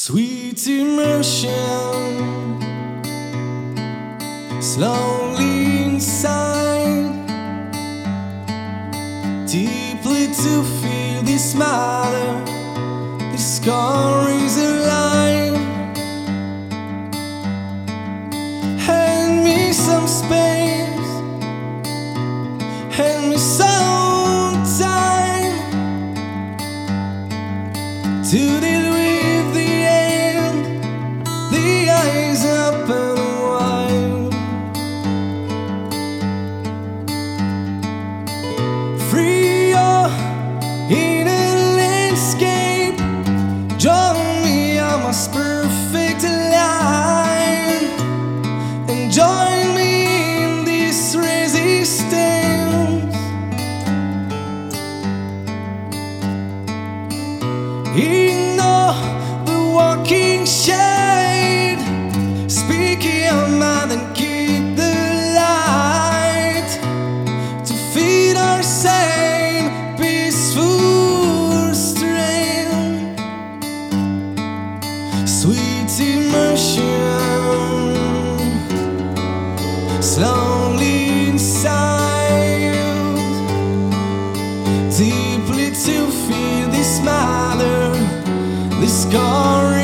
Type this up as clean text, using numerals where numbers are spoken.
Sweet immersion, slowly inside, deeply to feel this matter, this car is alive. Hand me some space, hand me some time to deal with the end, the eyes up and wide. Free your inner landscape, join me on my perfect line, and join me in this resistance. Ignore the walking shade, speak your mind and keep the light to feed our sane, peaceful strength. Sweet immersion, slowly inside, deeply to feel this matter, this scar